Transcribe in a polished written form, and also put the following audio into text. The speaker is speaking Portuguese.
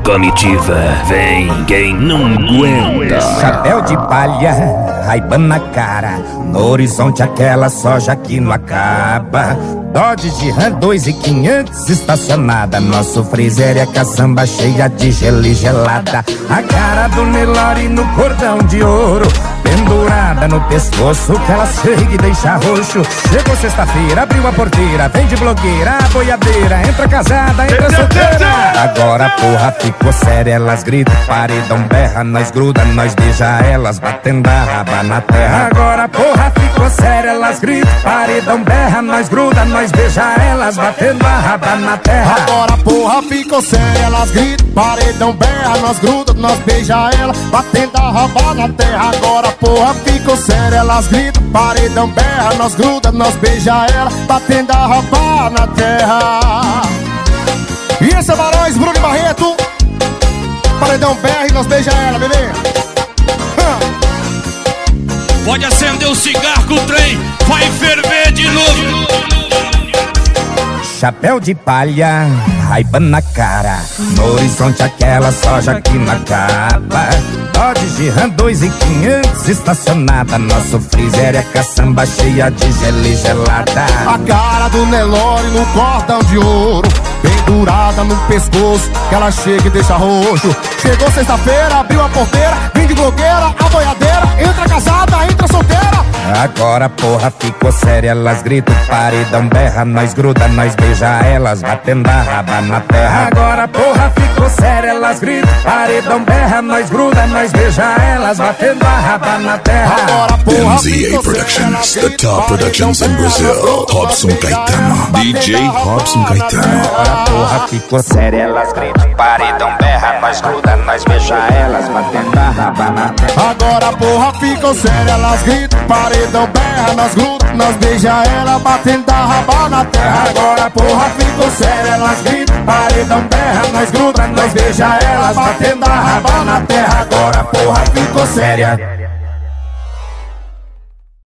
Comitiva, vem quem não aguenta. Chapéu de palha, Ray-Ban na cara, no horizonte aquela soja que não acaba. Dodge de Ram 2.500 estacionada, nosso freezer é caçamba cheia de gelo e gelada. A cara do Nelore no cordão de ouro, pendurada no pescoço que ela chega e deixa roxo. Chegou sexta-feira, abriu a porteira, vem de blogueira, a boiadeira, entra casada, entra solteira. Agora a porra ficou séria, elas gritam, paredão berra, nós gruda, nós beija elas, batendo a raba na terra. Agora a porra ficou séria, elas gritam, paredão berra, nós gruda, nós beija elas, batendo a raba na terra. Agora a porra ficou séria, elas gritam, paredão berra, nós gruda, nós beija elas, batendo a raba na terra. Agora a porra ficou séria, elas gritam, paredão berra, nós gruda, nós beija elas, batendo a raba na terra. E esse é Barões, Bruno e Barreto, paredão berra e nós beija ela, bebê. Pode acender o cigarro que o trem vai ferver de novo. Chapéu de palha, Ray-Ban na cara, no horizonte aquela soja que não acaba. Dodge de Ram 2.500 estacionada, nosso freezer é caçamba cheia de gelo e gelada. A cara do Nelore no cordão de ouro, pendurada no pescoço que ela chega e deixa roxo. Chegou sexta-feira, abriu a porteira, vem de blogueira, a boiadeira, entra casada, entra solteira. Agora a porra ficou séria, elas gritam, paredão berra, nós gruda, nós beija elas, batendo a raba na terra. Agora a porra ficou séria, elas gritam, paredão berra, nós gruda, nós beija elas, batendo a raba na terra. Agora a porra MZA Productions, the top productions in Brazil. Robson Caetano, DJ Robson Caetano. Agora a porra ficou séria, elas gritam, paredão berra, nós gruda, nós beija elas, batendo a raba na terra. Agora a porra ficou séria, elas gritam, paredão berra, nós gruda, nós beija ela, batendo a raba na terra. Agora a porra ficou séria, elas gritam, paredão berra, nós gruda, nós beija elas, batendo a raba na terra. Agora a porra ficou séria.